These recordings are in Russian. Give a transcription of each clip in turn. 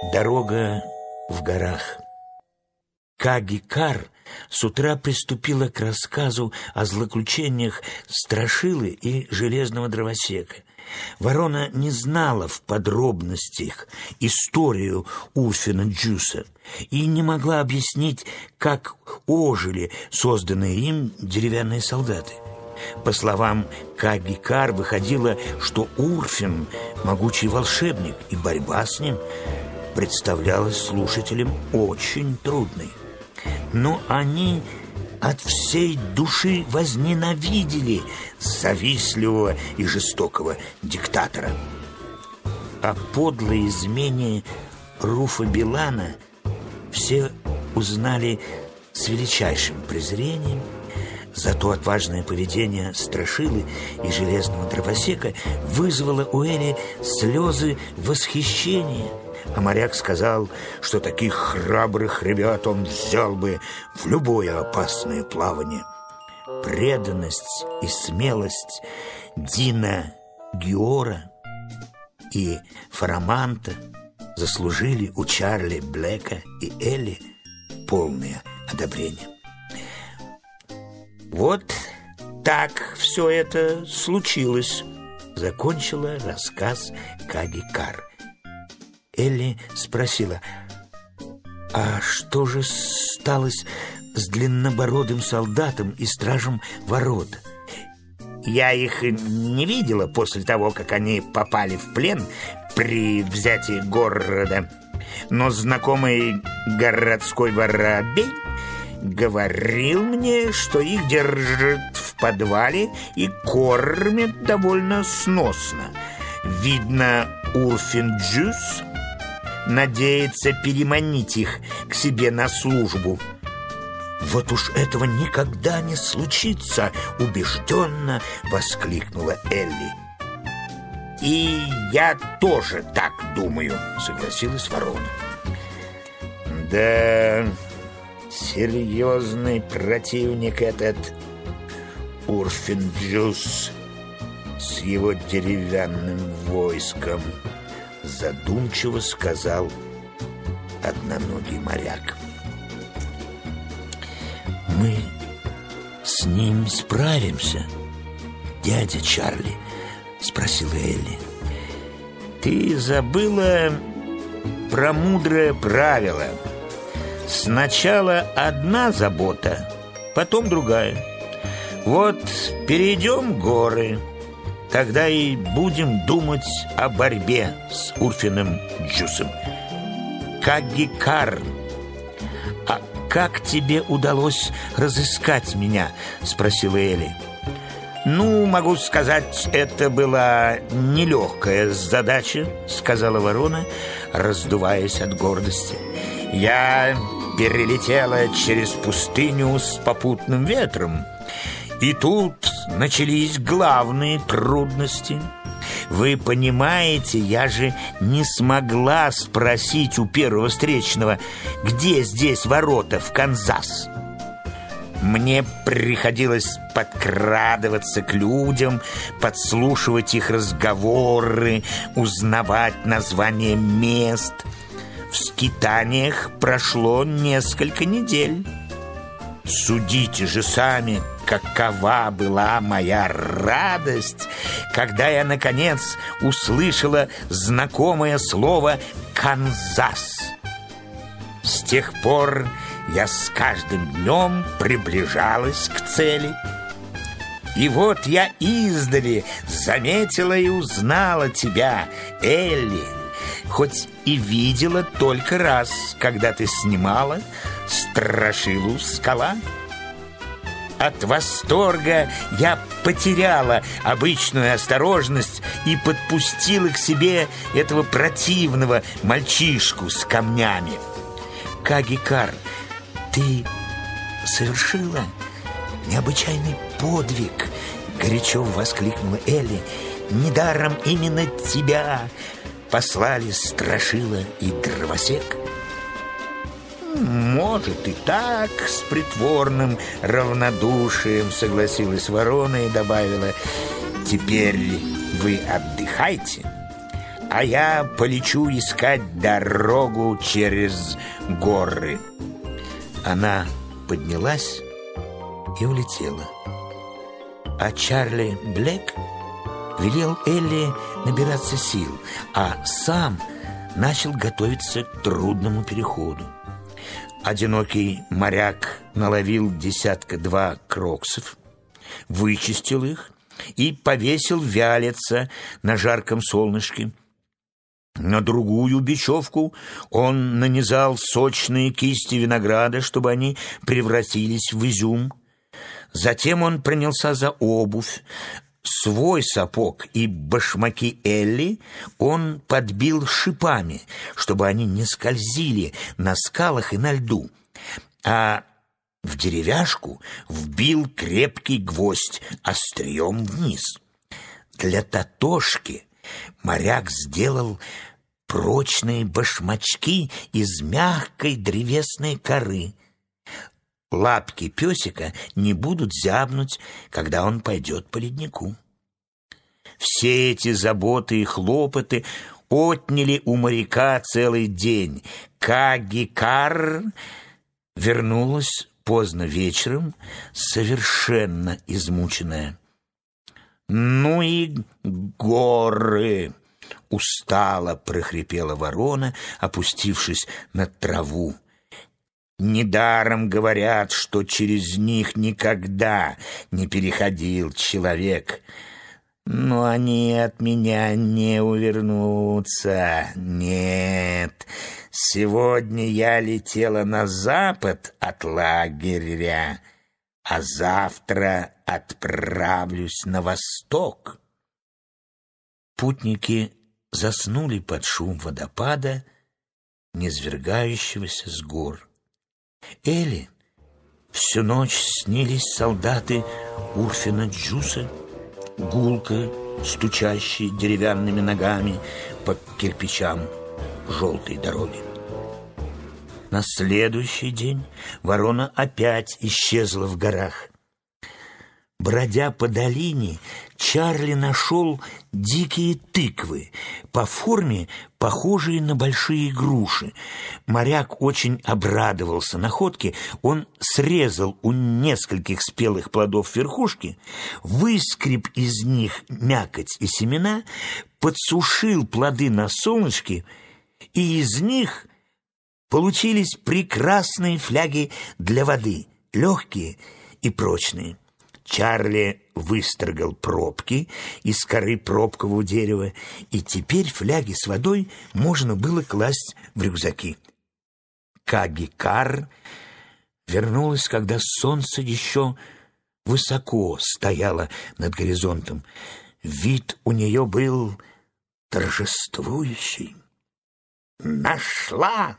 Дорога в горах. Каги-Кар с утра приступила к рассказу о злоключениях Страшилы и Железного Дровосека. Ворона не знала в подробностях историю Урфина Джюса и не могла объяснить, как ожили созданные им деревянные солдаты. По словам Каги-Кар, выходило, что Урфин – могучий волшебник, и борьба с ним представлялась слушателям очень трудной. Но они от всей души возненавидели завистливого и жестокого диктатора. О подлой измене Руфа Билана все узнали с величайшим презрением. Зато отважное поведение Страшилы и Железного Дровосека вызвало у Эли слезы восхищения. А моряк сказал, что таких храбрых ребят он взял бы в любое опасное плавание. Преданность и смелость Дина Геора и Фараманта заслужили у Чарли Блэка и Элли полное одобрение. Вот так все это случилось, закончила рассказ Каги-Кар. Элли спросила: а что же сталось с длиннобородым солдатом и стражем ворот? Я их не видела после того, как они попали в плен при взятии города, но знакомый городской воробей говорил мне, что их держат в подвале и кормят довольно сносно. Видно, Урфин Джюс надеется переманить их к себе на службу. «Вот уж этого никогда не случится!» — убежденно воскликнула Элли. «И я тоже так думаю», — согласилась ворона. «Да, серьезный противник этот Урфин Джюс с его деревянным войском», — задумчиво сказал одноногий моряк. «Мы с ним справимся, дядя Чарли?» — спросила Элли. «Ты забыла про мудрое правило. Сначала одна забота, потом другая. Вот перейдем горы, тогда и будем думать о борьбе с Урфиным Джюсом. Каги-Кар, а как тебе удалось разыскать меня?» — спросила Элли. «Ну, могу сказать, это была нелегкая задача», — сказала ворона, раздуваясь от гордости. «Я перелетела через пустыню с попутным ветром, и тут начались главные трудности. Вы понимаете, я же не смогла спросить у первого встречного, где здесь ворота в Канзас. Мне приходилось подкрадываться к людям, подслушивать их разговоры, узнавать названия мест. В скитаниях прошло несколько недель. Судите же сами, какова была моя радость, когда я, наконец, услышала знакомое слово «Канзас». С тех пор я с каждым днем приближалась к цели. И вот я издали заметила и узнала тебя, Элли, хоть и видела только раз, когда ты снимала Страшилу «Скала». От восторга я потеряла обычную осторожность и подпустила к себе этого противного мальчишку с камнями. Каги-Кар, ты совершила необычайный подвиг, горячо воскликнула Элли. Недаром именно тебя послали Страшила и Дровосек. «Может, и так», — с притворным равнодушием согласилась ворона и добавила: «Теперь вы отдыхайте, а я полечу искать дорогу через горы». Она поднялась и улетела. А Чарли Блэк велел Элли набираться сил, а сам начал готовиться к трудному переходу. Одинокий моряк наловил 1-2 кроксов, вычистил их и повесил вялиться на жарком солнышке. На другую бечевку он нанизал сочные кисти винограда, чтобы они превратились в изюм. Затем он принялся за обувь. Свой сапог и башмаки Элли он подбил шипами, чтобы они не скользили на скалах и на льду, а в деревяшку вбил крепкий гвоздь острием вниз. Для Татошки моряк сделал прочные башмачки из мягкой древесной коры. Лапки песика не будут зябнуть, когда он пойдет по леднику. Все эти заботы и хлопоты отняли у моряка целый день. Каги-Кар вернулась поздно вечером, совершенно измученная. «Ну и горы!» — устало прохрипела ворона, опустившись на траву. «Недаром говорят, что через них никогда не переходил человек. Но они от меня не увернутся. Нет, сегодня я летела на запад от лагеря, а завтра отправлюсь на восток». Путники заснули под шум водопада, низвергающегося с гор. Элли всю ночь снились солдаты Урфина Джуса, гулко стучащие деревянными ногами по кирпичам желтой дороги. На следующий день ворона опять исчезла в горах. Бродя по долине, Чарли нашел дикие тыквы, по форме похожие на большие груши. Моряк очень обрадовался находке. Он срезал у нескольких спелых плодов верхушки, выскреб из них мякоть и семена, подсушил плоды на солнышке, и из них получились прекрасные фляги для воды, легкие и прочные. Чарли выстрогал пробки из коры пробкового дерева, и теперь фляги с водой можно было класть в рюкзаки. Каги-Кар вернулась, когда солнце еще высоко стояло над горизонтом. Вид у нее был торжествующий. «Нашла!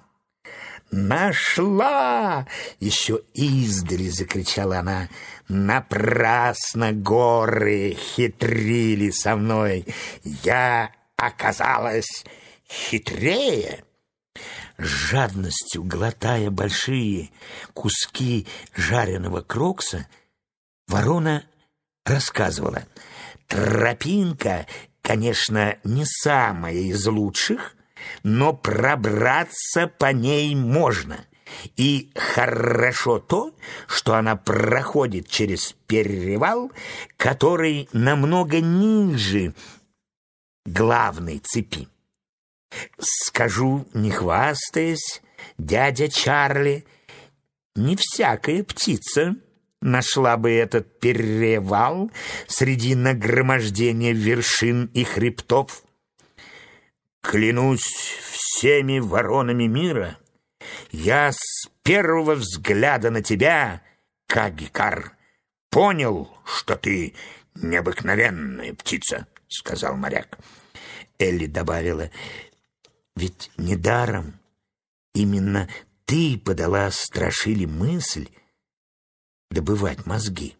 Нашла!» — еще издали закричала она. «Напрасно горы хитрили со мной. Я оказалась хитрее». С жадностью глотая большие куски жареного крокса, ворона рассказывала: «Тропинка, конечно, не самая из лучших, но пробраться по ней можно. И хорошо то, что она проходит через перевал, который намного ниже главной цепи. Скажу, не хвастаясь, дядя Чарли, не всякая птица нашла бы этот перевал среди нагромождения вершин и хребтов. Клянусь всеми воронами мира, я с первого взгляда на тебя, Каги-Кар, понял, что ты необыкновенная птица», — сказал моряк. Элли добавила: «Ведь недаром именно ты подала Страшиле мысль добывать мозги».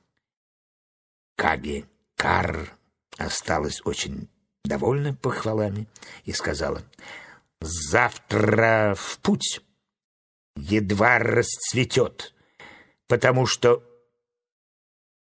Каги-Кар осталась очень довольна похвалами и сказала: «Завтра в путь, едва расцветет, потому что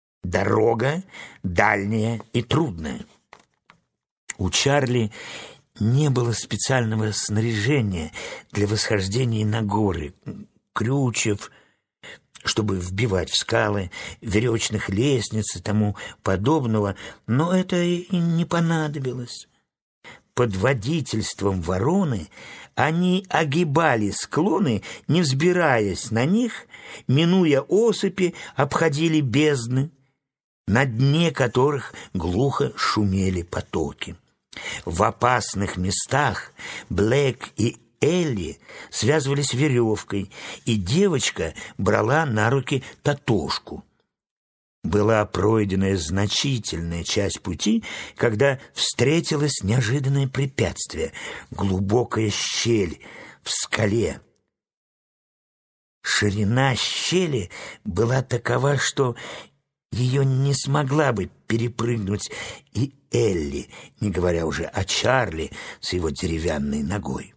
дорога дальняя и трудная». У Чарли не было специального снаряжения для восхождения на горы, крючев, чтобы вбивать в скалы, веревочных лестниц и тому подобного, но это и не понадобилось. Под водительством Вороны они огибали склоны, не взбираясь на них, минуя осыпи, обходили бездны, на дне которых глухо шумели потоки. В опасных местах Блэк и Элли связывались веревкой, и девочка брала на руки Татошку. Была пройдена значительная часть пути, когда встретилось неожиданное препятствие — глубокая щель в скале. Ширина щели была такова, что ее не смогла бы перепрыгнуть и Элли, не говоря уже о Чарли с его деревянной ногой.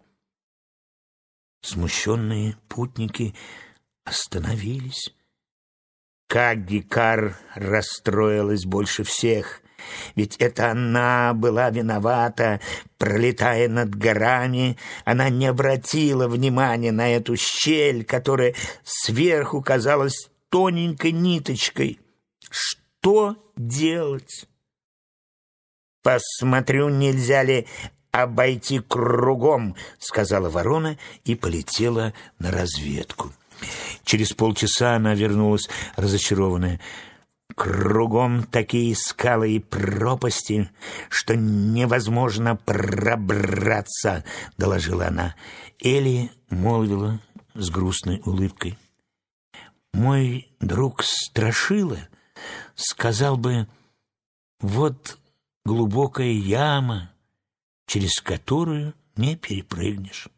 Смущенные путники остановились. Кагги Кар расстроилась больше всех, ведь это она была виновата. Пролетая над горами, она не обратила внимания на эту щель, которая сверху казалась тоненькой ниточкой. Что делать? «Посмотрю, нельзя ли обойти кругом», — сказала Ворона и полетела на разведку. Через полчаса она вернулась разочарованная. «Кругом такие скалы и пропасти, что невозможно пробраться», — доложила она. Элли молвила с грустной улыбкой: «Мой друг Страшила сказал бы: вот глубокая яма, через которую не перепрыгнешь.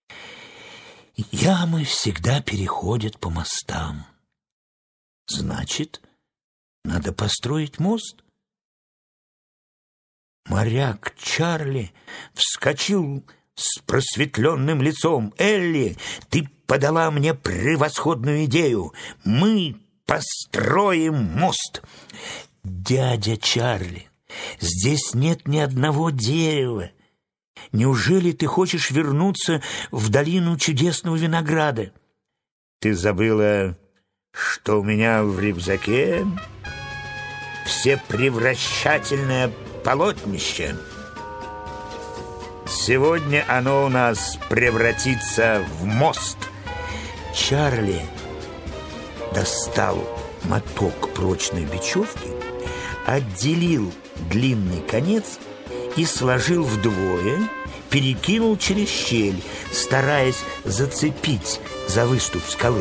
Ямы всегда переходят по мостам. Значит, надо построить мост». Моряк Чарли вскочил с просветленным лицом. «Элли, ты подала мне превосходную идею. Мы построим мост». «Дядя Чарли, здесь нет ни одного дерева. Неужели ты хочешь вернуться в долину чудесного винограда?» «Ты забыла, что у меня в рюкзаке всепревращательное полотнище? Сегодня оно у нас превратится в мост». Чарли достал моток прочной бечевки, отделил длинный конец и сложил вдвое, перекинул через щель, стараясь зацепить за выступ скалы.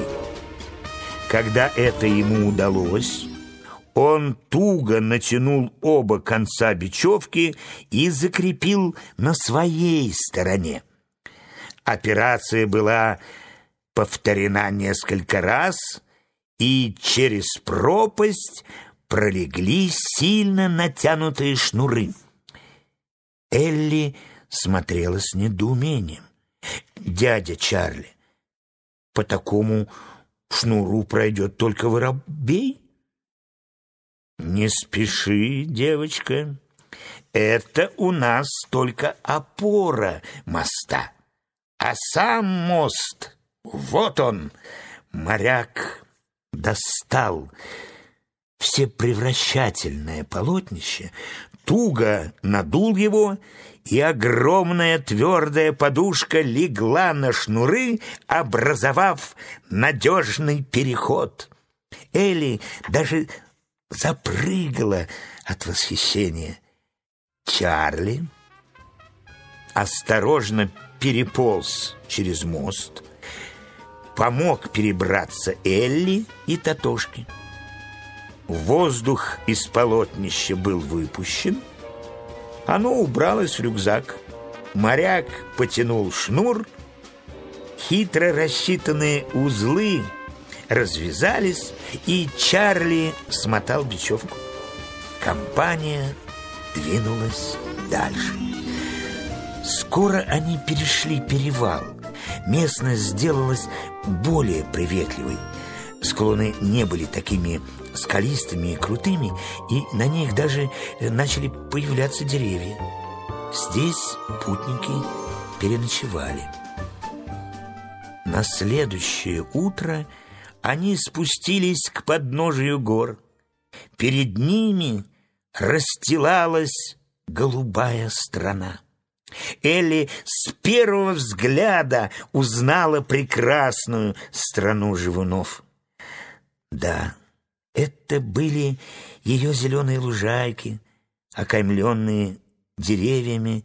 Когда это ему удалось, он туго натянул оба конца бечевки и закрепил на своей стороне. Операция была повторена несколько раз, и через пропасть пролегли сильно натянутые шнуры. Элли смотрела с недоумением. «Дядя Чарли, по такому шнуру пройдет только воробей?» «Не спеши, девочка, это у нас только опора моста, а сам мост, вот он». Моряк достал всепревращательное полотнище, туго надул его, и огромная твердая подушка легла на шнуры, образовав надежный переход. Элли даже запрыгала от восхищения. Чарли осторожно переполз через мост, помог перебраться Элли и Татошке. Воздух из полотнища был выпущен, оно убралось в рюкзак. Моряк потянул шнур, хитро рассчитанные узлы развязались, и Чарли смотал бечевку. Компания двинулась дальше. Скоро они перешли перевал. Местность сделалась более приветливой. Склоны не были такими скалистыми и крутыми, и на них даже начали появляться деревья. Здесь путники переночевали. На следующее утро они спустились к подножию гор. Перед ними расстилалась голубая страна. Элли с первого взгляда узнала прекрасную страну живунов. Да, это были ее зеленые лужайки, окаймленные деревьями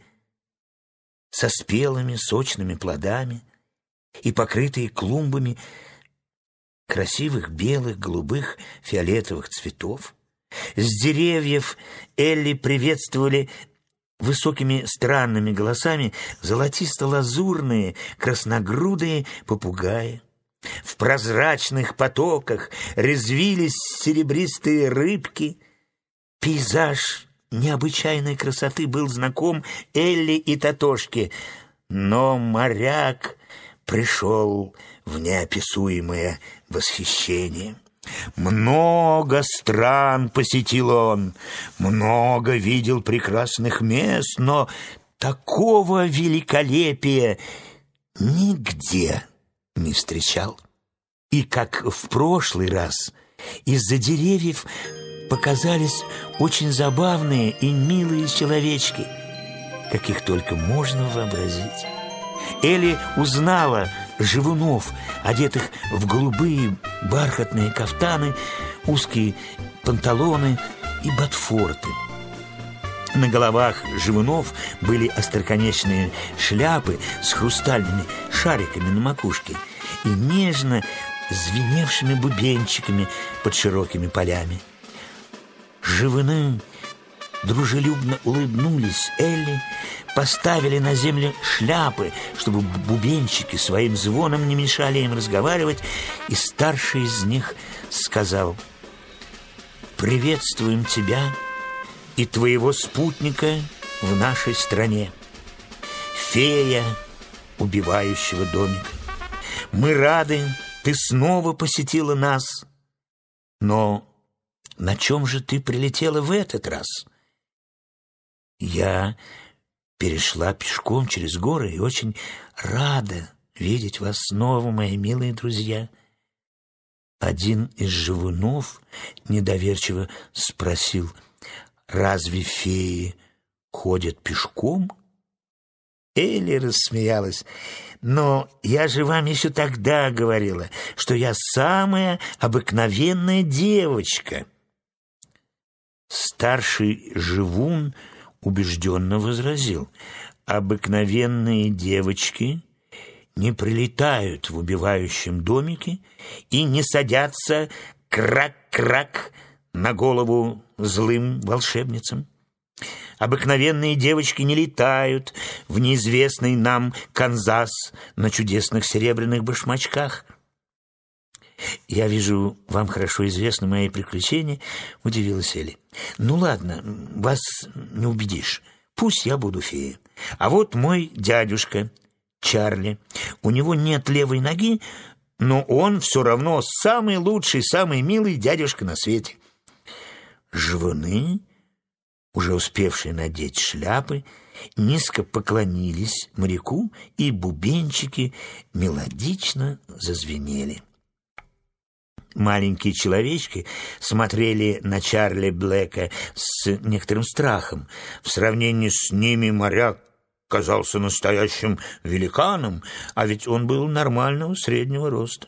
со спелыми сочными плодами и покрытые клумбами красивых белых, голубых, фиолетовых цветов. С деревьев Элли приветствовали высокими странными голосами золотисто-лазурные красногрудые попугаи. В прозрачных потоках резвились серебристые рыбки. Пейзаж необычайной красоты был знаком Элли и Татошке, но моряк пришел в неописуемое восхищение. Много стран посетил он, много видел прекрасных мест, но такого великолепия нигде не встречал. И как в прошлый раз, из-за деревьев показались очень забавные и милые человечки, каких только можно вообразить. Элли узнала живунов, одетых в голубые бархатные кафтаны, узкие панталоны и ботфорты. На головах живунов были остроконечные шляпы с хрустальными шариками на макушке и нежно звеневшими бубенчиками под широкими полями. Живуны дружелюбно улыбнулись Элли, поставили на землю шляпы, чтобы бубенчики своим звоном не мешали им разговаривать, и старший из них сказал: «Приветствуем тебя и твоего спутника в нашей стране, фея убивающего домика. Мы рады, ты снова посетила нас. Но на чем же ты прилетела в этот раз?» «Я перешла пешком через горы и очень рада видеть вас снова, мои милые друзья». Один из живунов недоверчиво спросил: «Разве феи ходят пешком?» Элли рассмеялась. «Но я же вам еще тогда говорила, что я самая обыкновенная девочка». Старший живун убежденно возразил: «Обыкновенные девочки не прилетают в убивающем домике и не садятся крак-крак на голову злым волшебницам. Обыкновенные девочки не летают в неизвестный нам Канзас на чудесных серебряных башмачках». «Я вижу, вам хорошо известны мои приключения», — удивилась Элли. «Ну ладно, вас не убедишь. Пусть я буду феей. А вот мой дядюшка Чарли. У него нет левой ноги, но он все равно самый лучший, самый милый дядюшка на свете». Живуны, уже успевшие надеть шляпы, низко поклонились моряку, и бубенчики мелодично зазвенели. Маленькие человечки смотрели на Чарли Блэка с некоторым страхом. В сравнении с ними моряк казался настоящим великаном, а ведь он был нормального среднего роста.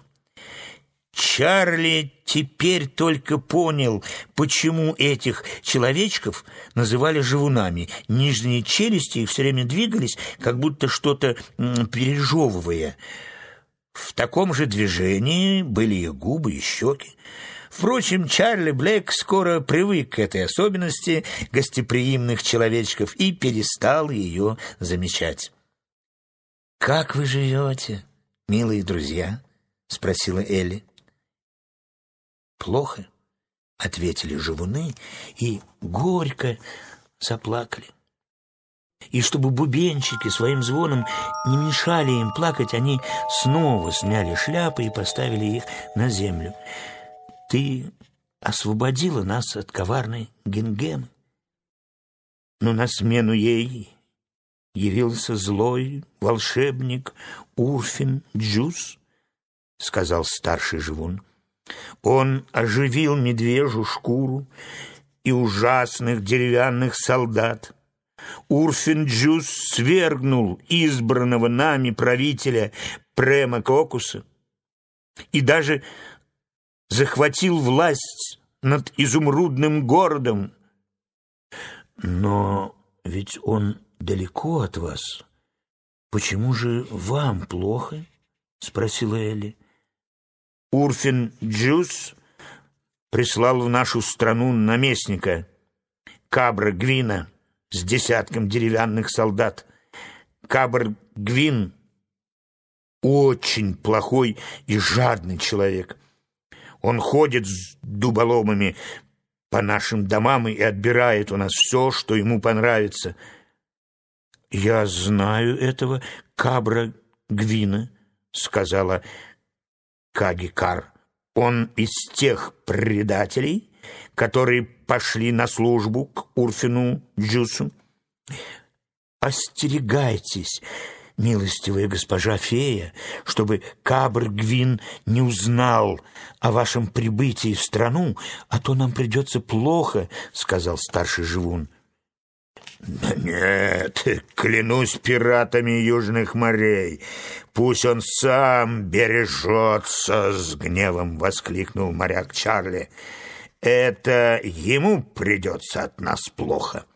Чарли теперь только понял, почему этих человечков называли живунами. Нижние челюсти их все время двигались, как будто что-то пережевывая. В таком же движении были их губы и щеки. Впрочем, Чарли Блэк скоро привык к этой особенности гостеприимных человечков и перестал ее замечать. «Как вы живете, милые друзья?» — спросила Элли. «Плохо», — ответили живуны и горько заплакали. И чтобы бубенчики своим звоном не мешали им плакать, они снова сняли шляпы и поставили их на землю. «Ты освободила нас от коварной Гингемы, но на смену ей явился злой волшебник Урфин Джюс, — сказал старший живун. Он оживил медвежью шкуру и ужасных деревянных солдат. Урфин Джюс свергнул избранного нами правителя Према Кокуса и даже захватил власть над изумрудным городом. Но ведь он далеко от вас. Почему же вам плохо? — спросила Элли. Урфин Джюс прислал в нашу страну наместника Кабра Гвина с десятком деревянных солдат. Кабр Гвин очень плохой и жадный человек. Он ходит с дуболомами по нашим домам и отбирает у нас все, что ему понравится. «Я знаю этого Кабра Гвина», — сказала Каги-Кар. «Он из тех предателей, которые пошли на службу к Урфину Джусу. Остерегайтесь, милостивая госпожа фея, чтобы Кабр Гвин не узнал о вашем прибытии в страну, а то нам придется плохо», — сказал старший живун. «Да нет, клянусь пиратами южных морей, пусть он сам бережется», — с гневом воскликнул моряк Чарли. «Это ему придется от нас плохо».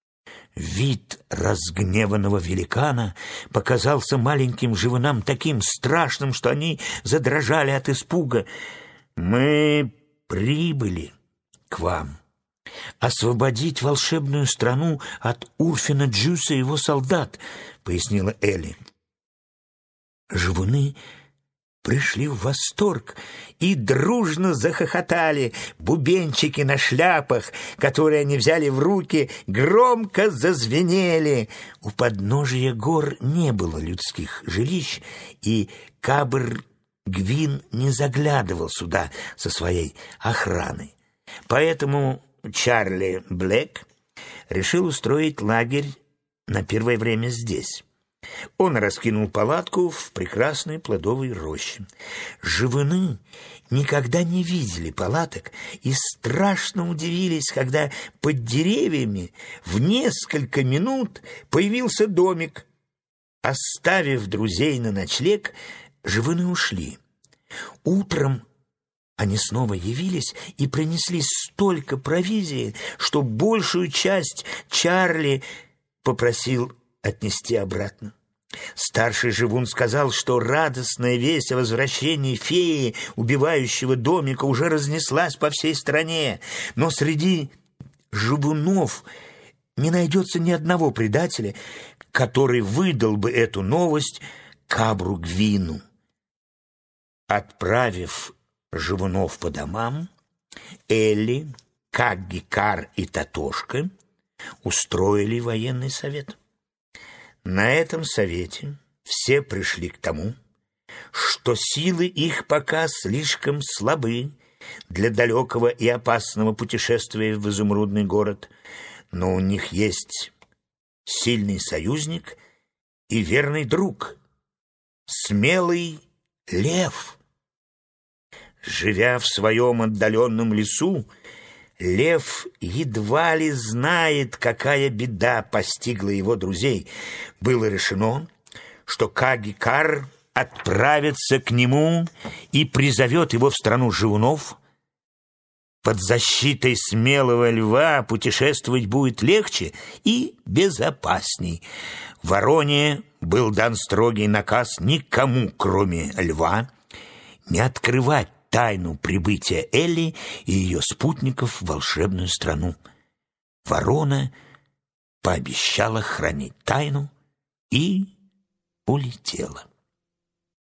Вид разгневанного великана показался маленьким живунам таким страшным, что они задрожали от испуга. «Мы прибыли к вам освободить волшебную страну от Урфина Джюса и его солдат», — пояснила Элли. Живуны пришли в восторг и дружно захохотали. Бубенчики на шляпах, которые они взяли в руки, громко зазвенели. У подножия гор не было людских жилищ, и Кабр Гвин не заглядывал сюда со своей охраной. Поэтому Чарли Блэк решил устроить лагерь на первое время здесь. Он раскинул палатку в прекрасной плодовой роще. Живуны никогда не видели палаток и страшно удивились, когда под деревьями в несколько минут появился домик. Оставив друзей на ночлег, живуны ушли. Утром они снова явились и принесли столько провизии, что большую часть Чарли попросил отнести обратно. Старший живун сказал, что радостная весть о возвращении феи, убивающего домика, уже разнеслась по всей стране, но среди живунов не найдется ни одного предателя, который выдал бы эту новость Кабру Гвину. Отправив живунов по домам, Элли, Каги-Кар и Татошка устроили военный совет. На этом совете все пришли к тому, что силы их пока слишком слабы для далекого и опасного путешествия в изумрудный город, но у них есть сильный союзник и верный друг, смелый лев. Живя в своем отдаленном лесу, лев едва ли знает, какая беда постигла его друзей. Было решено, что Каги-Кар отправится к нему и призовет его в страну живунов. Под защитой смелого льва путешествовать будет легче и безопасней. Вороне был дан строгий наказ никому, кроме льва, не открывать тайну прибытия Элли и ее спутников в волшебную страну. Ворона пообещала хранить тайну и улетела.